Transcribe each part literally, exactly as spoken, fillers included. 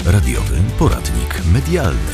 Radiowy poradnik medialny.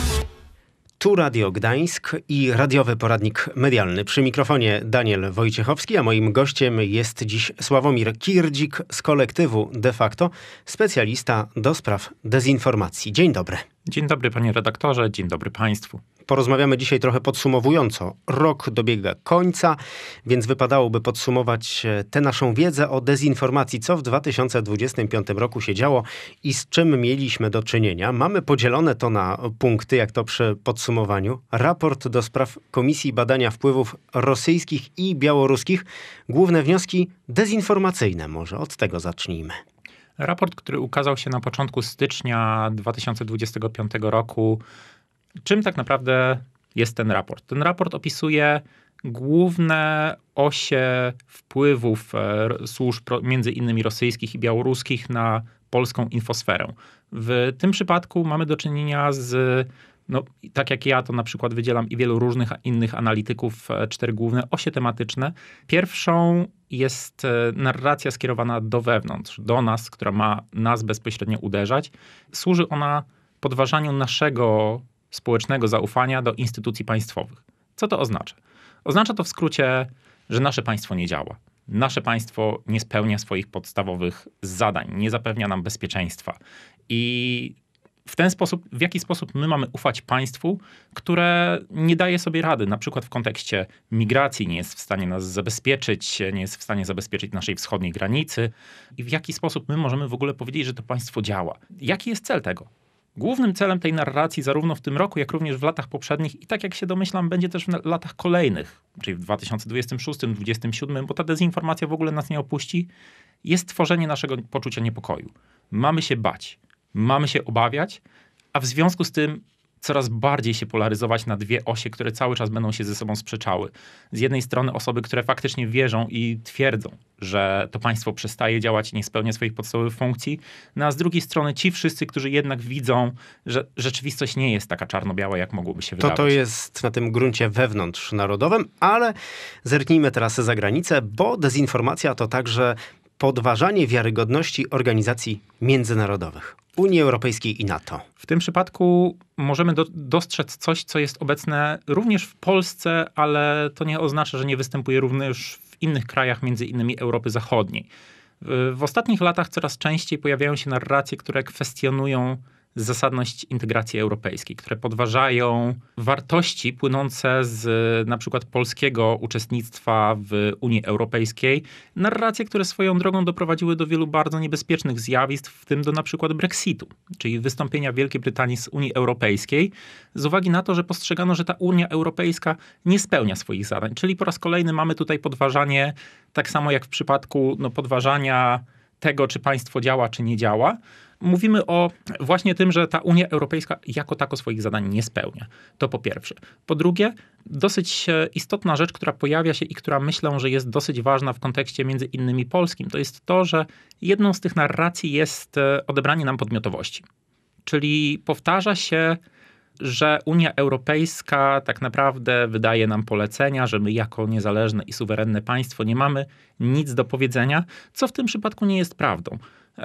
Tu Radio Gdańsk i radiowy poradnik medialny. Przy mikrofonie Daniel Wojciechowski, a moim gościem jest dziś Sławomir Kirdzik z kolektywu De facto, specjalista do spraw dezinformacji. Dzień dobry. Dzień dobry panie redaktorze, dzień dobry państwu. Porozmawiamy dzisiaj trochę podsumowująco. Rok dobiega końca, więc wypadałoby podsumować tę naszą wiedzę o dezinformacji, co w dwa tysiące dwudziestym piątym roku się działo i z czym mieliśmy do czynienia. Mamy podzielone to na punkty, jak to przy podsumowaniu. Raport do spraw Komisji Badania Wpływów Rosyjskich i Białoruskich. Główne wnioski dezinformacyjne. Może od tego zacznijmy. Raport, który ukazał się na początku stycznia dwa tysiące dwudziestego piątego roku. Czym tak naprawdę jest ten raport? Ten raport opisuje główne osie wpływów służb, między innymi rosyjskich i białoruskich, na polską infosferę. W tym przypadku mamy do czynienia z, no, tak jak ja to na przykład wydzielam i wielu różnych innych analityków, cztery główne osie tematyczne. Pierwszą jest narracja skierowana do wewnątrz, do nas, która ma nas bezpośrednio uderzać. Służy ona podważaniu naszego społecznego zaufania do instytucji państwowych. Co to oznacza? Oznacza to w skrócie, że nasze państwo nie działa. Nasze państwo nie spełnia swoich podstawowych zadań, nie zapewnia nam bezpieczeństwa. I w ten sposób, w jaki sposób my mamy ufać państwu, które nie daje sobie rady, na przykład w kontekście migracji, nie jest w stanie nas zabezpieczyć, nie jest w stanie zabezpieczyć naszej wschodniej granicy. I w jaki sposób my możemy w ogóle powiedzieć, że to państwo działa? Jaki jest cel tego? Głównym celem tej narracji zarówno w tym roku, jak również w latach poprzednich i tak jak się domyślam, będzie też w latach kolejnych, czyli w dwa tysiące dwudziestym szóstym, dwa tysiące dwudziestym siódmym, bo ta dezinformacja w ogóle nas nie opuści, jest tworzenie naszego poczucia niepokoju. Mamy się bać, mamy się obawiać, a w związku z tym coraz bardziej się polaryzować na dwie osie, które cały czas będą się ze sobą sprzeczały. Z jednej strony osoby, które faktycznie wierzą i twierdzą, że to państwo przestaje działać i nie spełnia swoich podstawowych funkcji, no a z drugiej strony ci wszyscy, którzy jednak widzą, że rzeczywistość nie jest taka czarno-biała, jak mogłoby się wydawać. To to jest na tym gruncie wewnątrznarodowym, ale zerknijmy teraz za granicę, bo dezinformacja to także podważanie wiarygodności organizacji międzynarodowych, Unii Europejskiej i NATO. W tym przypadku możemy do, dostrzec coś, co jest obecne również w Polsce, ale to nie oznacza, że nie występuje również w innych krajach, między innymi Europy Zachodniej. W, w ostatnich latach coraz częściej pojawiają się narracje, które kwestionują zasadność integracji europejskiej, które podważają wartości płynące z na przykład polskiego uczestnictwa w Unii Europejskiej. Narracje, które swoją drogą doprowadziły do wielu bardzo niebezpiecznych zjawisk, w tym do na przykład Brexitu, czyli wystąpienia Wielkiej Brytanii z Unii Europejskiej, z uwagi na to, że postrzegano, że ta Unia Europejska nie spełnia swoich zadań. Czyli po raz kolejny mamy tutaj podważanie, tak samo jak w przypadku no, podważania tego, czy państwo działa, czy nie działa. Mówimy o właśnie tym, że ta Unia Europejska jako tako swoich zadań nie spełnia. To po pierwsze. Po drugie, dosyć istotna rzecz, która pojawia się i która myślę, że jest dosyć ważna w kontekście między innymi polskim, to jest to, że jedną z tych narracji jest odebranie nam podmiotowości. Czyli powtarza się, że Unia Europejska tak naprawdę wydaje nam polecenia, że my jako niezależne i suwerenne państwo nie mamy nic do powiedzenia, co w tym przypadku nie jest prawdą.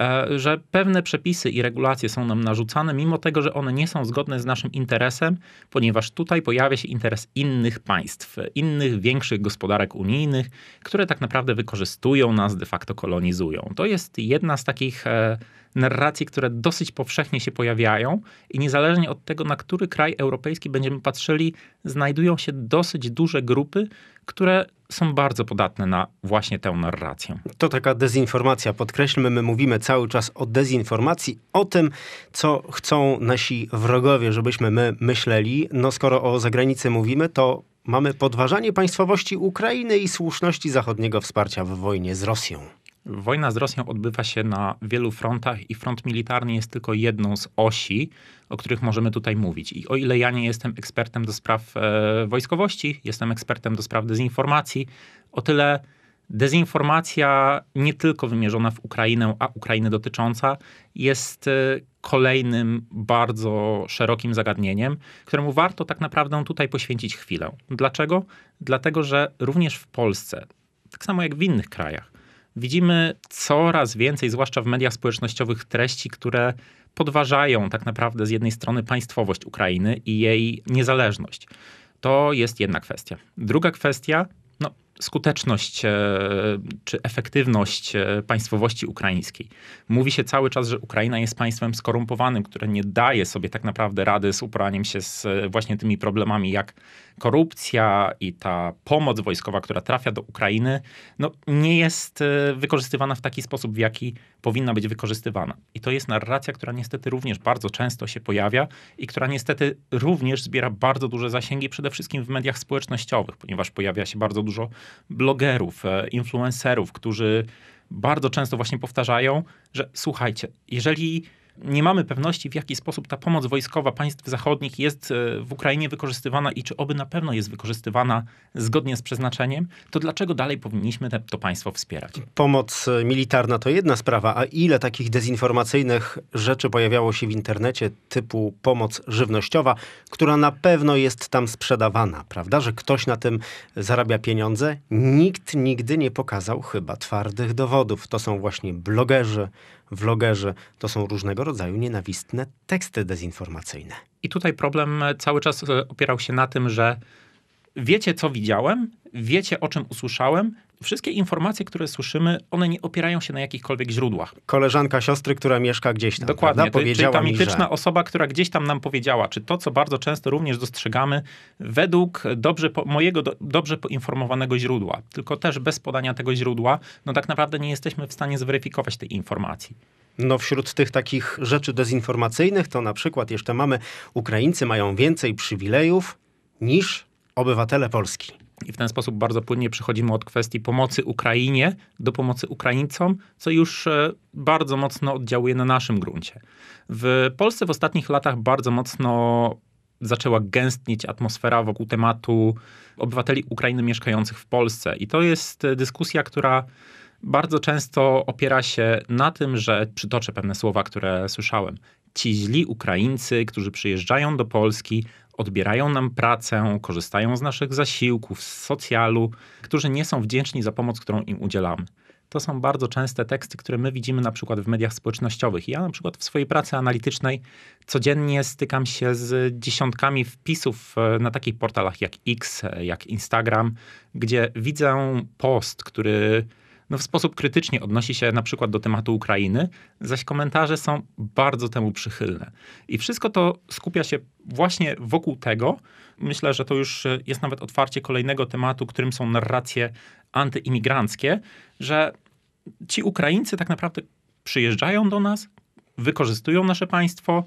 Że pewne przepisy i regulacje są nam narzucane, mimo tego, że one nie są zgodne z naszym interesem, ponieważ tutaj pojawia się interes innych państw, innych większych gospodarek unijnych, które tak naprawdę wykorzystują nas, de facto kolonizują. To jest jedna z takich narracji, które dosyć powszechnie się pojawiają i niezależnie od tego, na który kraj europejski będziemy patrzyli, znajdują się dosyć duże grupy, które są bardzo podatne na właśnie tę narrację. To taka dezinformacja. Podkreślmy, my mówimy cały czas o dezinformacji, o tym, co chcą nasi wrogowie, żebyśmy my myśleli. No skoro o zagranicy mówimy, to mamy podważanie państwowości Ukrainy i słuszności zachodniego wsparcia w wojnie z Rosją. Wojna z Rosją odbywa się na wielu frontach i front militarny jest tylko jedną z osi, o których możemy tutaj mówić. I o ile ja nie jestem ekspertem do spraw e, wojskowości, jestem ekspertem do spraw dezinformacji, o tyle dezinformacja nie tylko wymierzona w Ukrainę, a Ukrainy dotycząca jest e, kolejnym bardzo szerokim zagadnieniem, któremu warto tak naprawdę tutaj poświęcić chwilę. Dlaczego? Dlatego, że również w Polsce, tak samo jak w innych krajach, widzimy coraz więcej, zwłaszcza w mediach społecznościowych, treści, które podważają tak naprawdę z jednej strony państwowość Ukrainy i jej niezależność. To jest jedna kwestia. Druga kwestia, no, skuteczność e, czy efektywność e, państwowości ukraińskiej. Mówi się cały czas, że Ukraina jest państwem skorumpowanym, które nie daje sobie tak naprawdę rady z uporaniem się z e, właśnie tymi problemami jak korupcja i ta pomoc wojskowa, która trafia do Ukrainy, no, nie jest e, wykorzystywana w taki sposób, w jaki powinna być wykorzystywana. I to jest narracja, która niestety również bardzo często się pojawia i która niestety również zbiera bardzo duże zasięgi, przede wszystkim w mediach społecznościowych, ponieważ pojawia się bardzo dużo blogerów, influencerów, którzy bardzo często właśnie powtarzają, że słuchajcie, jeżeli nie mamy pewności, w jaki sposób ta pomoc wojskowa państw zachodnich jest w Ukrainie wykorzystywana i czy oby na pewno jest wykorzystywana zgodnie z przeznaczeniem, to dlaczego dalej powinniśmy te, to państwo wspierać? Pomoc militarna to jedna sprawa, a ile takich dezinformacyjnych rzeczy pojawiało się w internecie typu pomoc żywnościowa, która na pewno jest tam sprzedawana, prawda? Że ktoś na tym zarabia pieniądze? Nikt nigdy nie pokazał chyba twardych dowodów. To są właśnie blogerzy, vlogerzy, to są różnego rodzaju nienawistne teksty dezinformacyjne. I tutaj problem cały czas opierał się na tym, że wiecie, co widziałem, wiecie, o czym usłyszałem. Wszystkie informacje, które słyszymy, one nie opierają się na jakichkolwiek źródłach. Koleżanka siostry, która mieszka gdzieś tam, Dokładnie, prawda? Powiedziała czyli ta mi, mityczna że... osoba, która gdzieś tam nam powiedziała, czy to, co bardzo często również dostrzegamy, według dobrze po, mojego do, dobrze poinformowanego źródła, tylko też bez podania tego źródła, no tak naprawdę nie jesteśmy w stanie zweryfikować tej informacji. No wśród tych takich rzeczy dezinformacyjnych to na przykład jeszcze mamy Ukraińcy mają więcej przywilejów niż obywatele Polski. I w ten sposób bardzo płynnie przechodzimy od kwestii pomocy Ukrainie do pomocy Ukraińcom, co już bardzo mocno oddziałuje na naszym gruncie. W Polsce w ostatnich latach bardzo mocno zaczęła gęstnieć atmosfera wokół tematu obywateli Ukrainy mieszkających w Polsce. I to jest dyskusja, która bardzo często opiera się na tym, że przytoczę pewne słowa, które słyszałem. Ci źli Ukraińcy, którzy przyjeżdżają do Polski, odbierają nam pracę, korzystają z naszych zasiłków, z socjalu, którzy nie są wdzięczni za pomoc, którą im udzielamy. To są bardzo częste teksty, które my widzimy na przykład w mediach społecznościowych. Ja na przykład w swojej pracy analitycznej codziennie stykam się z dziesiątkami wpisów na takich portalach jak X, jak Instagram, gdzie widzę post, który no w sposób krytycznie odnosi się na przykład do tematu Ukrainy, zaś komentarze są bardzo temu przychylne. I wszystko to skupia się właśnie wokół tego. Myślę, że to już jest nawet otwarcie kolejnego tematu, którym są narracje antyimigranckie, że ci Ukraińcy tak naprawdę przyjeżdżają do nas, wykorzystują nasze państwo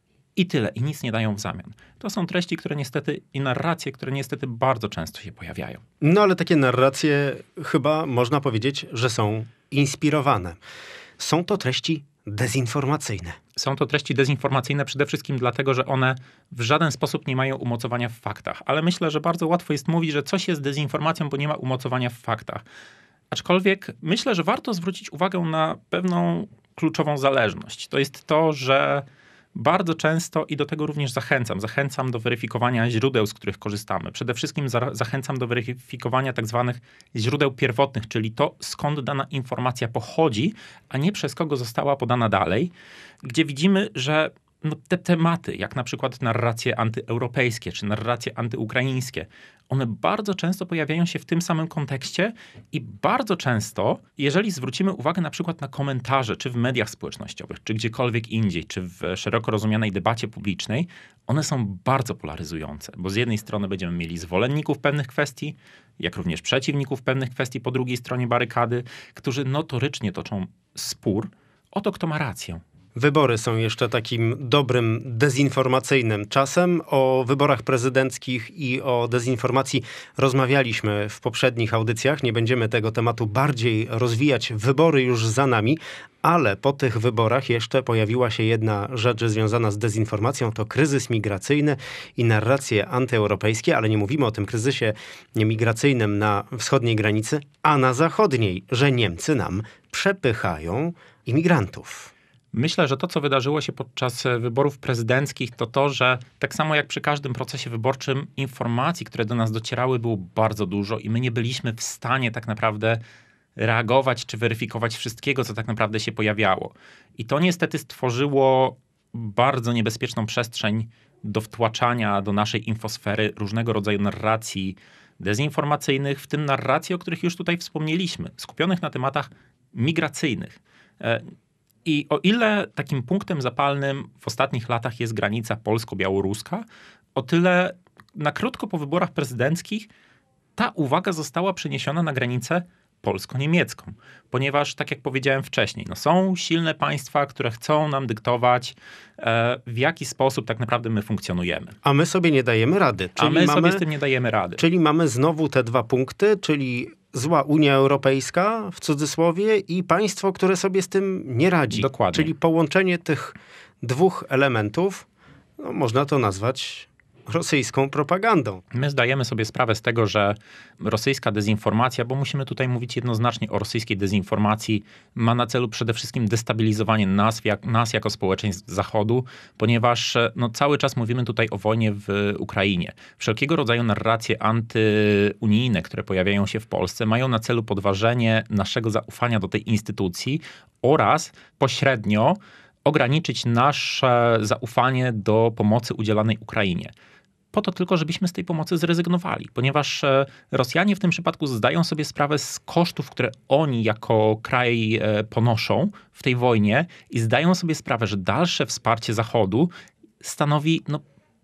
i tyle, i nic nie dają w zamian. To są treści, które niestety i narracje, które niestety bardzo często się pojawiają. No ale takie narracje chyba można powiedzieć, że są inspirowane. Są to treści dezinformacyjne. Są to treści dezinformacyjne przede wszystkim dlatego, że one w żaden sposób nie mają umocowania w faktach. Ale myślę, że bardzo łatwo jest mówić, że coś jest dezinformacją, bo nie ma umocowania w faktach. Aczkolwiek myślę, że warto zwrócić uwagę na pewną kluczową zależność. To jest to, że bardzo często i do tego również zachęcam. Zachęcam do weryfikowania źródeł, z których korzystamy. Przede wszystkim za- zachęcam do weryfikowania tak zwanych źródeł pierwotnych, czyli to, skąd dana informacja pochodzi, a nie przez kogo została podana dalej, gdzie widzimy, że no, te tematy, jak na przykład narracje antyeuropejskie czy narracje antyukraińskie, one bardzo często pojawiają się w tym samym kontekście i bardzo często, jeżeli zwrócimy uwagę na przykład na komentarze, czy w mediach społecznościowych, czy gdziekolwiek indziej, czy w szeroko rozumianej debacie publicznej, one są bardzo polaryzujące, bo z jednej strony będziemy mieli zwolenników pewnych kwestii, jak również przeciwników pewnych kwestii po drugiej stronie barykady, którzy notorycznie toczą spór o to, kto ma rację. Wybory są jeszcze takim dobrym dezinformacyjnym czasem. O wyborach prezydenckich i o dezinformacji rozmawialiśmy w poprzednich audycjach. Nie będziemy tego tematu bardziej rozwijać. Wybory już za nami, ale po tych wyborach jeszcze pojawiła się jedna rzecz związana z dezinformacją. To kryzys migracyjny i narracje antyeuropejskie, ale nie mówimy o tym kryzysie migracyjnym na wschodniej granicy, a na zachodniej, że Niemcy nam przepychają imigrantów. Myślę, że to, co wydarzyło się podczas wyborów prezydenckich, to to, że tak samo jak przy każdym procesie wyborczym, informacji, które do nas docierały, było bardzo dużo i my nie byliśmy w stanie tak naprawdę reagować czy weryfikować wszystkiego, co tak naprawdę się pojawiało. I to niestety stworzyło bardzo niebezpieczną przestrzeń do wtłaczania do naszej infosfery różnego rodzaju narracji dezinformacyjnych, w tym narracji, o których już tutaj wspomnieliśmy, skupionych na tematach migracyjnych. I o ile takim punktem zapalnym w ostatnich latach jest granica polsko-białoruska, o tyle na krótko po wyborach prezydenckich ta uwaga została przeniesiona na granicę polsko-niemiecką. Ponieważ, tak jak powiedziałem wcześniej, no są silne państwa, które chcą nam dyktować, e, w jaki sposób tak naprawdę my funkcjonujemy. A my sobie nie dajemy rady. Czyli A my mamy, sobie z tym nie dajemy rady. Czyli mamy znowu te dwa punkty, czyli zła Unia Europejska, w cudzysłowie, i państwo, które sobie z tym nie radzi. Dokładnie. Czyli połączenie tych dwóch elementów, no, można to nazwać rosyjską propagandą. My zdajemy sobie sprawę z tego, że rosyjska dezinformacja, bo musimy tutaj mówić jednoznacznie o rosyjskiej dezinformacji, ma na celu przede wszystkim destabilizowanie nas, jak, nas jako społeczeństw Zachodu, ponieważ no, cały czas mówimy tutaj o wojnie w Ukrainie. Wszelkiego rodzaju narracje antyunijne, które pojawiają się w Polsce, mają na celu podważenie naszego zaufania do tej instytucji oraz pośrednio ograniczyć nasze zaufanie do pomocy udzielanej Ukrainie. Po to tylko, żebyśmy z tej pomocy zrezygnowali, ponieważ Rosjanie w tym przypadku zdają sobie sprawę z kosztów, które oni jako kraj ponoszą w tej wojnie i zdają sobie sprawę, że dalsze wsparcie Zachodu stanowi no,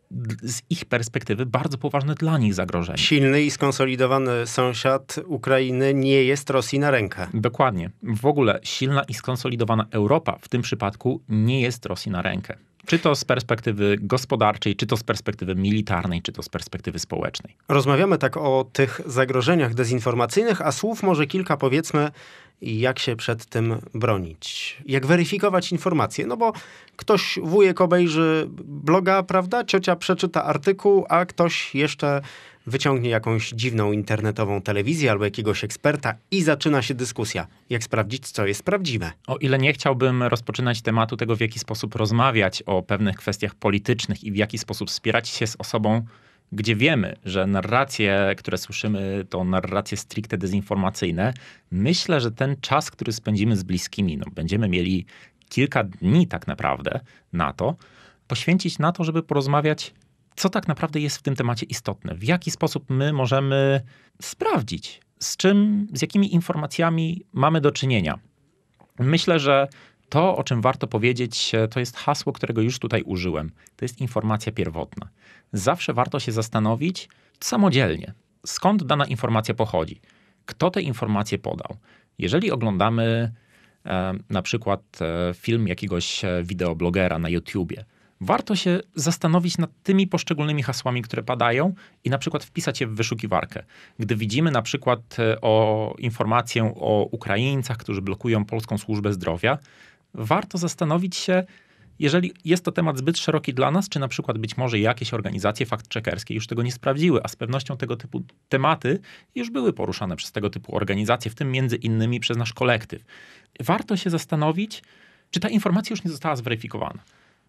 z ich perspektywy bardzo poważne dla nich zagrożenie. Silny i skonsolidowany sąsiad Ukrainy nie jest Rosji na rękę. Dokładnie. W ogóle silna i skonsolidowana Europa w tym przypadku nie jest Rosji na rękę. Czy to z perspektywy gospodarczej, czy to z perspektywy militarnej, czy to z perspektywy społecznej. Rozmawiamy tak o tych zagrożeniach dezinformacyjnych, a słów może kilka powiedzmy, jak się przed tym bronić. Jak weryfikować informacje? No bo ktoś, wujek obejrzy bloga, prawda? Ciocia przeczyta artykuł, a ktoś jeszcze wyciągnie jakąś dziwną internetową telewizję albo jakiegoś eksperta i zaczyna się dyskusja. Jak sprawdzić, co jest prawdziwe? O ile nie chciałbym rozpoczynać tematu tego, w jaki sposób rozmawiać o pewnych kwestiach politycznych i w jaki sposób wspierać się z osobą, gdzie wiemy, że narracje, które słyszymy, to narracje stricte dezinformacyjne, myślę, że ten czas, który spędzimy z bliskimi, no, będziemy mieli kilka dni tak naprawdę na to, poświęcić na to, żeby porozmawiać, co tak naprawdę jest w tym temacie istotne, w jaki sposób my możemy sprawdzić, z czym, z jakimi informacjami mamy do czynienia. Myślę, że to, o czym warto powiedzieć, to jest hasło, którego już tutaj użyłem. To jest informacja pierwotna. Zawsze warto się zastanowić samodzielnie, skąd dana informacja pochodzi, kto te informacje podał. Jeżeli oglądamy e, na przykład e, film jakiegoś wideoblogera na YouTubie, warto się zastanowić nad tymi poszczególnymi hasłami, które padają i na przykład wpisać je w wyszukiwarkę. Gdy widzimy na przykład o informację o Ukraińcach, którzy blokują polską służbę zdrowia, warto zastanowić się, jeżeli jest to temat zbyt szeroki dla nas, czy na przykład być może jakieś organizacje fact-checkerskie już tego nie sprawdziły, a z pewnością tego typu tematy już były poruszane przez tego typu organizacje, w tym między innymi przez nasz kolektyw. Warto się zastanowić, czy ta informacja już nie została zweryfikowana.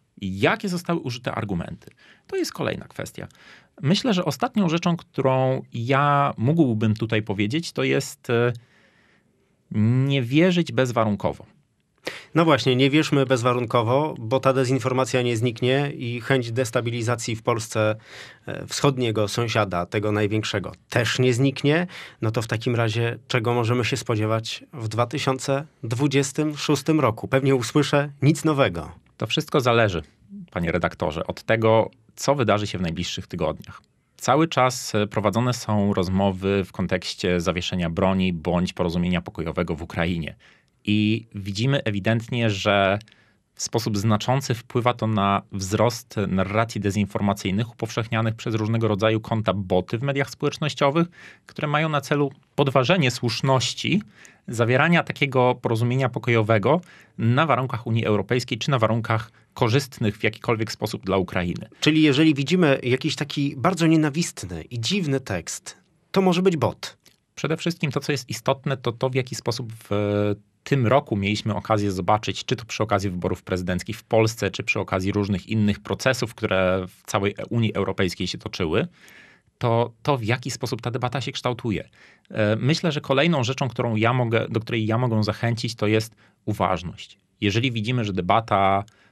Jakie zostały użyte argumenty? To jest kolejna kwestia. Myślę, że ostatnią rzeczą, którą ja mógłbym tutaj powiedzieć, to jest nie wierzyć bezwarunkowo. No właśnie, nie wierzmy bezwarunkowo, bo ta dezinformacja nie zniknie i chęć destabilizacji w Polsce wschodniego sąsiada, tego największego, też nie zniknie. No to w takim razie czego możemy się spodziewać w dwa tysiące dwudziestym szóstym roku? Pewnie usłyszę nic nowego. To wszystko zależy, panie redaktorze, od tego, co wydarzy się w najbliższych tygodniach. Cały czas prowadzone są rozmowy w kontekście zawieszenia broni bądź porozumienia pokojowego w Ukrainie. I widzimy ewidentnie, że w sposób znaczący wpływa to na wzrost narracji dezinformacyjnych upowszechnianych przez różnego rodzaju konta boty w mediach społecznościowych, które mają na celu podważenie słuszności zawierania takiego porozumienia pokojowego na warunkach Unii Europejskiej czy na warunkach korzystnych w jakikolwiek sposób dla Ukrainy. Czyli jeżeli widzimy jakiś taki bardzo nienawistny i dziwny tekst, to może być bot. Przede wszystkim to, co jest istotne, to to, w jaki sposób w tym roku mieliśmy okazję zobaczyć, czy to przy okazji wyborów prezydenckich w Polsce, czy przy okazji różnych innych procesów, które w całej Unii Europejskiej się toczyły, to to, w jaki sposób ta debata się kształtuje. Myślę, że kolejną rzeczą, którą ja mogę, do której ja mogę zachęcić, to jest uważność. Jeżeli widzimy, że debata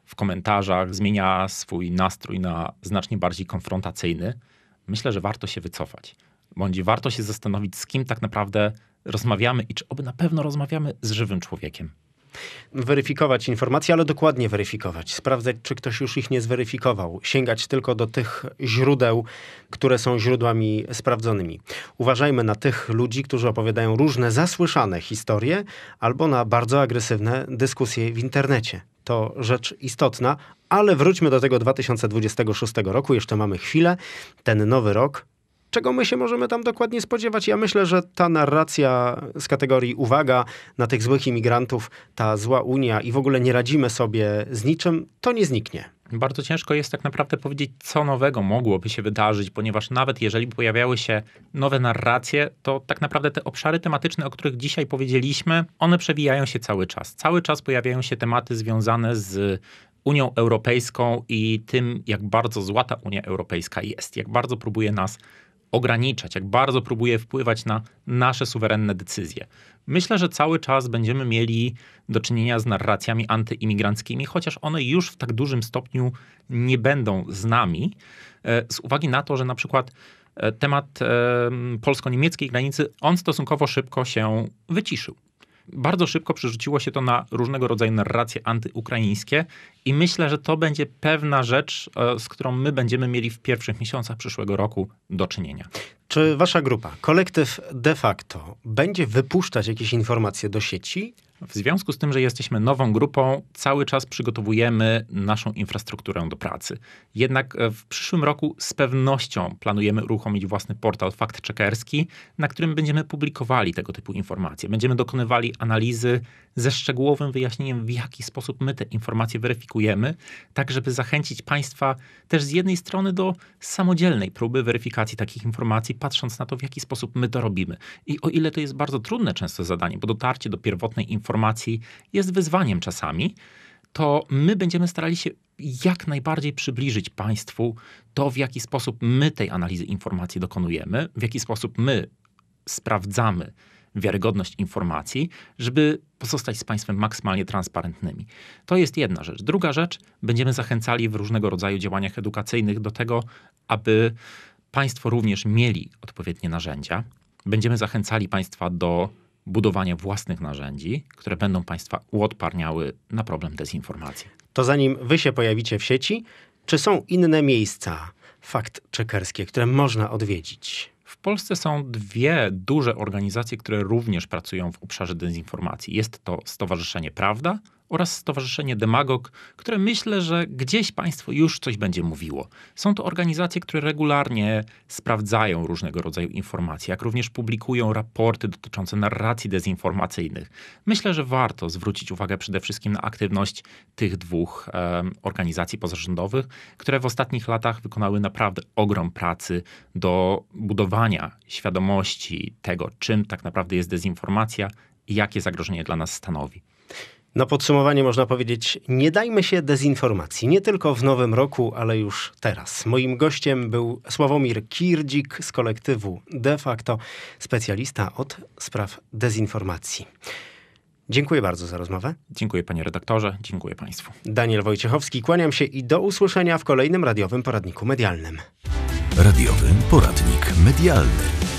w komentarzach, zmienia swój nastrój na znacznie bardziej konfrontacyjny, myślę, że warto się wycofać. Bądź warto się zastanowić, z kim tak naprawdę rozmawiamy i czy oby na pewno rozmawiamy z żywym człowiekiem. Weryfikować informacje, ale dokładnie weryfikować. Sprawdzać, czy ktoś już ich nie zweryfikował. Sięgać tylko do tych źródeł, które są źródłami sprawdzonymi. Uważajmy na tych ludzi, którzy opowiadają różne zasłyszane historie albo na bardzo agresywne dyskusje w internecie. To rzecz istotna, ale wróćmy do tego dwa tysiące dwudziestego szóstego roku. Jeszcze mamy chwilę. Ten nowy rok. Czego my się możemy tam dokładnie spodziewać? Ja myślę, że ta narracja z kategorii uwaga na tych złych imigrantów, ta zła Unia i w ogóle nie radzimy sobie z niczym, to nie zniknie. Bardzo ciężko jest tak naprawdę powiedzieć, co nowego mogłoby się wydarzyć, ponieważ nawet jeżeli pojawiały się nowe narracje, to tak naprawdę te obszary tematyczne, o których dzisiaj powiedzieliśmy, one przewijają się cały czas. Cały czas pojawiają się tematy związane z Unią Europejską i tym, jak bardzo zła ta Unia Europejska jest, jak bardzo próbuje nas ograniczać, jak bardzo próbuje wpływać na nasze suwerenne decyzje. Myślę, że cały czas będziemy mieli do czynienia z narracjami antyimigranckimi, chociaż one już w tak dużym stopniu nie będą z nami, z uwagi na to, że na przykład temat polsko-niemieckiej granicy, on stosunkowo szybko się wyciszył. Bardzo szybko przerzuciło się to na różnego rodzaju narracje antyukraińskie i myślę, że to będzie pewna rzecz, z którą my będziemy mieli w pierwszych miesiącach przyszłego roku do czynienia. Czy wasza grupa, kolektyw de facto, będzie wypuszczać jakieś informacje do sieci? W związku z tym, że jesteśmy nową grupą, cały czas przygotowujemy naszą infrastrukturę do pracy. Jednak w przyszłym roku z pewnością planujemy uruchomić własny portal fact-checkerski, na którym będziemy publikowali tego typu informacje. Będziemy dokonywali analizy ze szczegółowym wyjaśnieniem, w jaki sposób my te informacje weryfikujemy, tak żeby zachęcić Państwa też z jednej strony do samodzielnej próby weryfikacji takich informacji, patrząc na to, w jaki sposób my to robimy. I o ile to jest bardzo trudne często zadanie, bo dotarcie do pierwotnej informacji jest wyzwaniem czasami, to my będziemy starali się jak najbardziej przybliżyć Państwu to, w jaki sposób my tej analizy informacji dokonujemy, w jaki sposób my sprawdzamy wiarygodność informacji, żeby pozostać z Państwem maksymalnie transparentnymi. To jest jedna rzecz. Druga rzecz, będziemy zachęcali w różnego rodzaju działaniach edukacyjnych do tego, aby Państwo również mieli odpowiednie narzędzia. Będziemy zachęcali Państwa do budowania własnych narzędzi, które będą Państwa uodparniały na problem dezinformacji. To zanim wy się pojawicie w sieci, czy są inne miejsca fact-checkerskie, które można odwiedzić? W Polsce są dwie duże organizacje, które również pracują w obszarze dezinformacji. Jest to Stowarzyszenie Prawda oraz Stowarzyszenie Demagog, które myślę, że gdzieś Państwu już coś będzie mówiło. Są to organizacje, które regularnie sprawdzają różnego rodzaju informacje, jak również publikują raporty dotyczące narracji dezinformacyjnych. Myślę, że warto zwrócić uwagę przede wszystkim na aktywność tych dwóch e, organizacji pozarządowych, które w ostatnich latach wykonały naprawdę ogrom pracy do budowania świadomości tego, czym tak naprawdę jest dezinformacja i jakie zagrożenie dla nas stanowi. Na podsumowanie można powiedzieć, nie dajmy się dezinformacji, nie tylko w nowym roku, ale już teraz. Moim gościem był Sławomir Kirdzik z kolektywu De facto, specjalista od spraw dezinformacji. Dziękuję bardzo za rozmowę. Dziękuję panie redaktorze, dziękuję Państwu. Daniel Wojciechowski, kłaniam się i do usłyszenia w kolejnym radiowym poradniku medialnym. Radiowy poradnik medialny.